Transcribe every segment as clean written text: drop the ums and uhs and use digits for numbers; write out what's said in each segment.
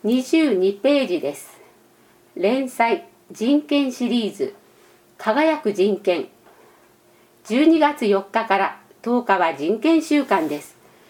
22ページです。連載人権シリーズ輝く人権。12月4日から10日は人権週間です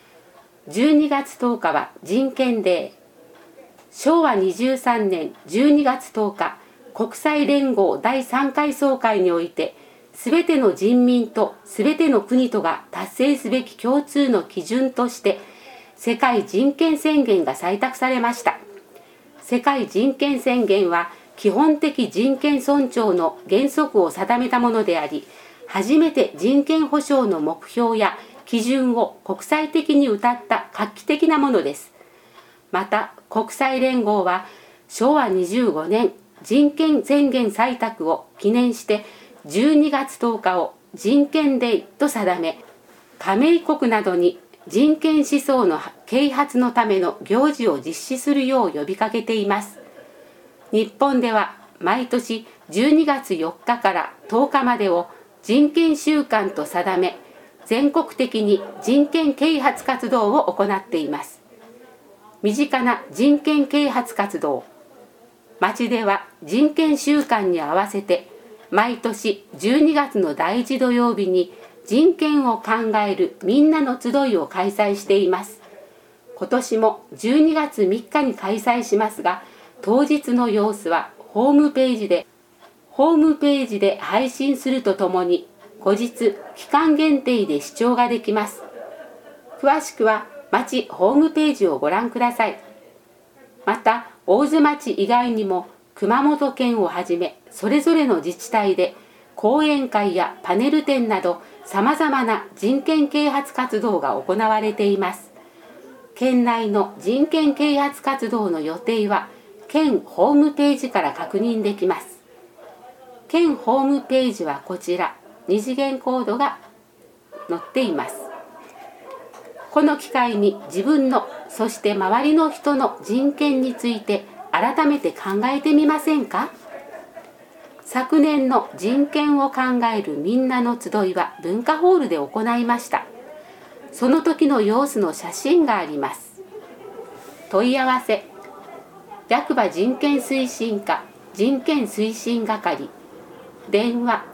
。12月10日は人権デー。昭和23年12月10日、国際連合第3回総会において、すべての人民とすべての国とが達成すべき共通の基準として、世界人権宣言が採択されました。世界人権宣言は、基本的人権尊重の原則を定めたものであり、初めて人権保障の目標や基準を国際的に謳った画期的なものです。また、国際連合は昭和25年人権宣言採択を記念して12月10日を人権デーと定め、加盟国などに人権思想の啓発のための行事を実施するよう呼びかけています。日本では毎年12月4日から10日までを人権週間と定め、全国的に人権啓発活動を行っています。身近な人権啓発活動。町では人権週間に合わせて毎年12月の第1土曜日に人権を考えるみんなの集いを開催しています。今年も12月3日に開催しますが、当日の様子はホームページで配信するとともに、後日期間限定で視聴ができます。詳しくは町ホームページをご覧ください。また、大津町以外にも熊本県をはじめそれぞれの自治体で講演会やパネル展などさまざまな人権啓発活動が行われています。県内の人権啓発活動の予定は県ホームページから確認できます。県ホームページはこちら、二次元コードが載っています。この機会に自分の、そして周りの人の人権について改めて考えてみませんか？昨年の人権を考えるみんなの集いは文化ホールで行いました。その時の様子の写真があります。問い合わせ、役場人権推進課人権推進係、電話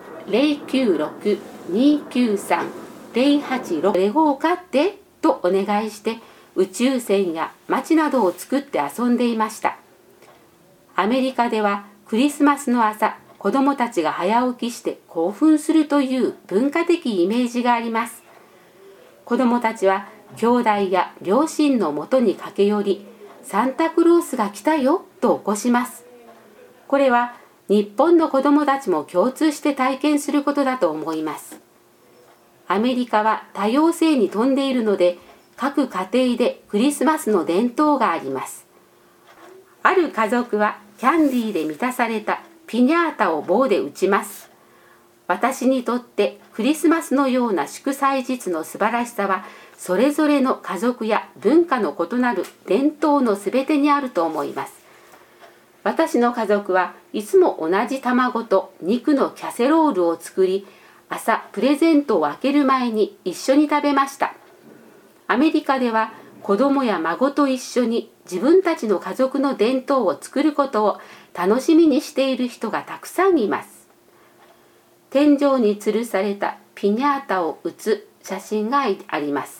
096-293-086 レゴを買ってとお願いして宇宙船や街などを作って遊んでいました。アメリカではクリスマスの朝、子どもたちが早起きして興奮するという文化的イメージがあります。子どもたちは兄弟や両親のもとに駆け寄り、サンタクロースが来たよと起こします。これは日本の子どもたちも共通して体験することだと思います。アメリカは多様性に富んでいるので、各家庭でクリスマスの伝統があります。ある家族はキャンディーで満たされたピニャータを棒で打ちます。私にとってクリスマスのような祝祭日の素晴らしさは、それぞれの家族や文化の異なる伝統のすべてにあると思います。私の家族はいつも同じ卵と肉のキャセロールを作り、朝プレゼントを開ける前に一緒に食べました。アメリカでは子供や孫と一緒に自分たちの家族の伝統を作ることを楽しみにしている人がたくさんいます。天井に吊るされたピニャータを打つ写真があります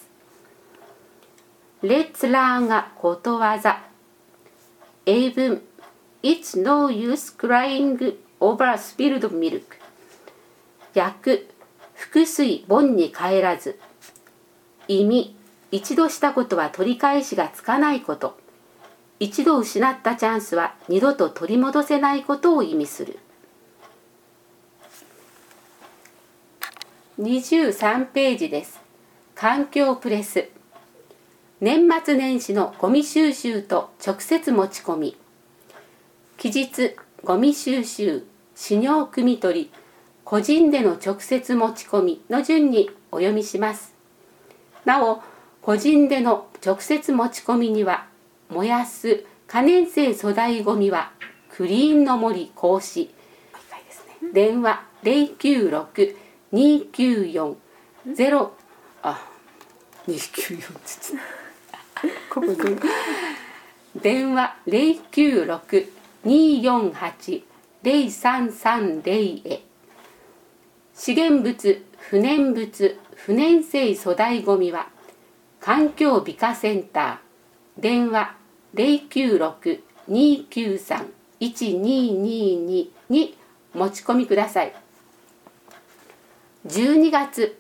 。Let's learn がことわざ。英文 It's no use crying over spilled milk。訳、覆水盆に帰らず。意味、一度したことは取り返しがつかないこと。一度失ったチャンスは二度と取り戻せないことを意味する。23ページです。環境プレス。年末年始のゴミ収集と直接持ち込み。期日、ゴミ収集、私尿汲み取り、個人での直接持ち込みの順にお読みします。なお、個人での直接持ち込みには、燃やす可燃性粗大ゴミはクリーンの森講師。電話096-294-0 294ここで電話096-248-0330へ。資源物、不燃物、不燃性粗大ごみは環境美化センター、電話096-293-1222に持ち込みください。12月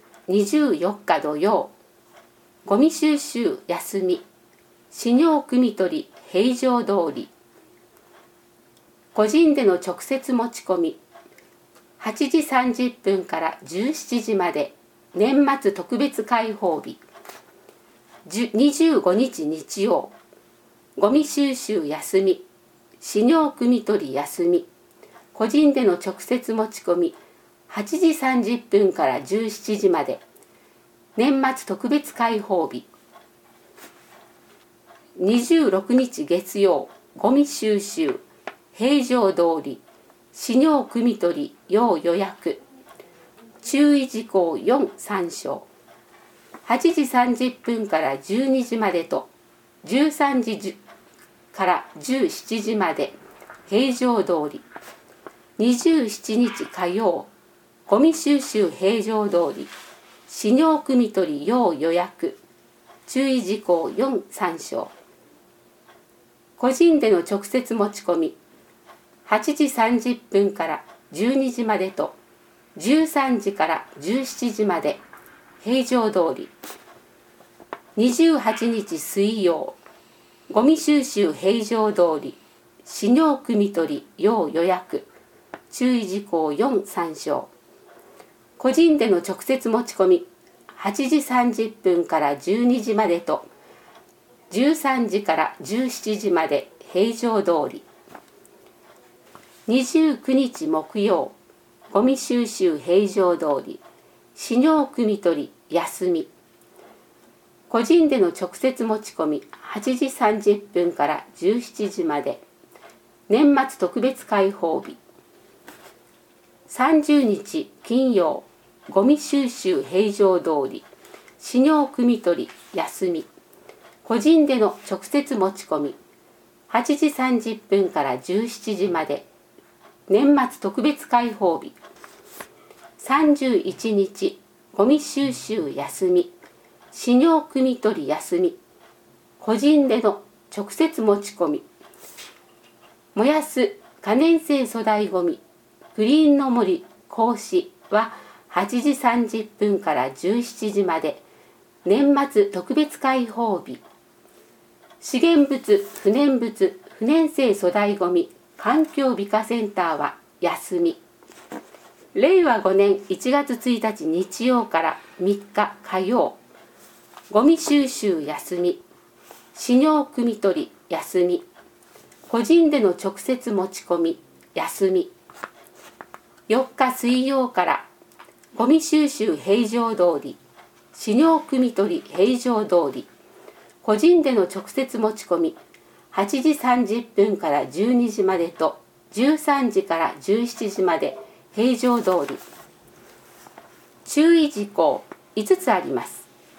24日土曜、ゴミ収集休み、私尿汲み取り平常通り。個人での直接持ち込み、8時30分から17時まで、年末特別開放日。25日日曜、ゴミ収集休み、私尿汲み取り休み。個人での直接持ち込み、8時30分から17時まで、年末特別開放日。26日月曜、ゴミ収集平常通り、私尿汲み取り要予約。注意事項4参照。8時30分から12時までと、13時から17時まで平常通り。27日火曜、ゴミ収集平常通り、私尿汲み取り要予約。注意事項4参照。個人での直接持ち込み、8時30分から12時までと、13時から17時まで平常通り。28日水曜、ゴミ収集平常通り、私尿汲み取り要予約。注意事項4参照。個人での直接持ち込み、8時30分から12時までと、13時から17時まで平常通り。29日木曜、ゴミ収集平常通り、私尿汲み取り休み。個人での直接持ち込み、8時30分から17時まで、年末特別開放日。30日金曜、ゴミ収集平常通り、私尿汲み取り休み。個人での直接持ち込み、8時30分から17時まで、年末特別開放日。31日ゴミ収集休み、私尿汲み取り休み。個人での直接持ち込み、燃やす可燃性粗大ごみグリーンの森講師は8時30分から17時まで、年末特別開放日。資源物、不燃物、不燃性粗大ごみ環境美化センターは休み。令和5年1月1日日曜から3日火曜、ゴミ収集休み、私尿汲み取り休み。個人での直接持ち込み休み。4日水曜からゴミ収集平常通り、私尿汲み取り平常通り。個人での直接持ち込み、8時30分から12時までと、13時から17時まで平常通り。注意事項5つあります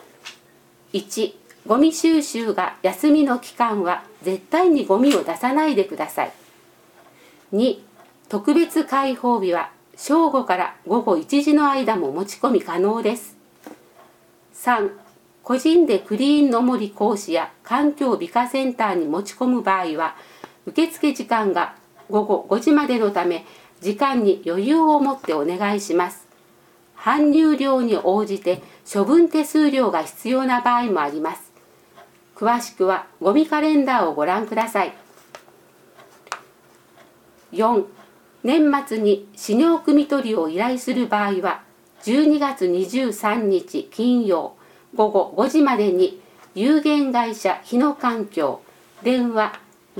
。1、ゴミ収集が休みの期間は絶対にゴミを出さないでください。2、特別開放日は正午から午後1時の間も持ち込み可能です。3、個人でクリーンの森講師や環境美化センターに持ち込む場合は、受付時間が午後5時までのため、時間に余裕を持ってお願いします。搬入量に応じて処分手数料が必要な場合もあります。詳しくはゴミカレンダーをご覧ください。4、年末に私尿汲み取りを依頼する場合は、12月23日金曜午後5時までに有限会社日野環境電話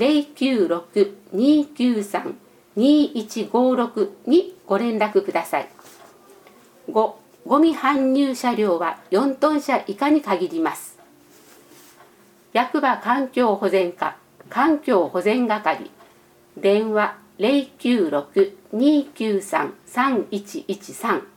096-293-2156 にご連絡ください。5、ゴミ搬入車両は4トン車以下に限ります。役場環境保全課環境保全係電話 096-293-3113。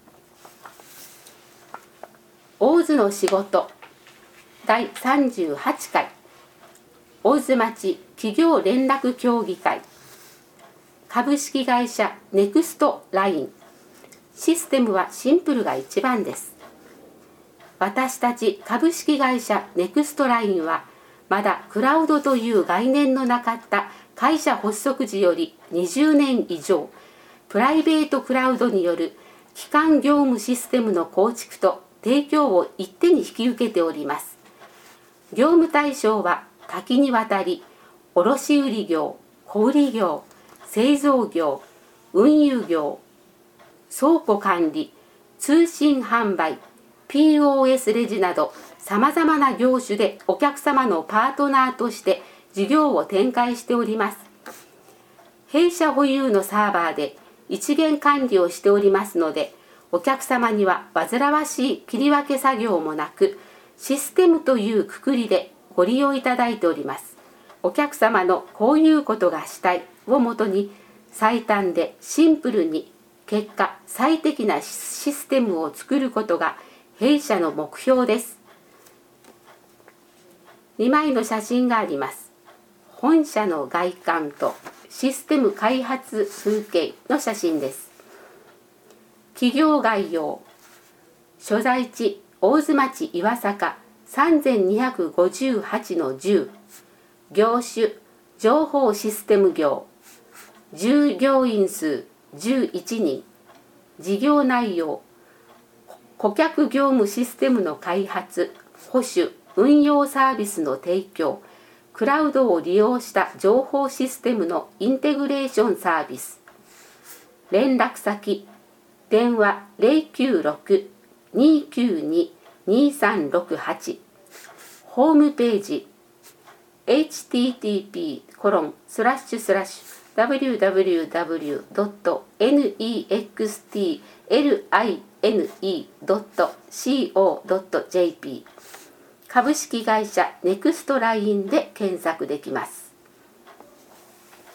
大津の仕事第38回。 大津町企業連絡協議会、株式会社ネクストライン。システムはシンプルが一番です。私たち株式会社ネクストラインはまだクラウドという概念のなかった会社発足時より20年以上、プライベートクラウドによる基幹業務システムの構築と提供を一手に引き受けております。業務対象は多岐にわたり、卸売業、小売業、製造業、運輸業、倉庫管理、通信販売、POS レジなどさまざまな業種でお客様のパートナーとして事業を展開しております。弊社保有のサーバーで一元管理をしておりますので、お客様には煩わしい切り分け作業もなく、システムというくくりでご利用いただいております。お客様のこういうことがしたいをもとに、最短でシンプルに結果最適なシステムを作ることが弊社の目標です。2枚の写真があります。本社の外観とシステム開発風景の写真です。企業概要。所在地大津町岩坂 3258-10。業種情報システム業。従業員数11人。事業内容顧客業務システムの開発、保守、運用サービスの提供、クラウドを利用した情報システムのインテグレーションサービス。連絡先、電話 096-292-2368。ホームページ http://www.nextline.co.jp 株式会社ネクストラインで検索できます。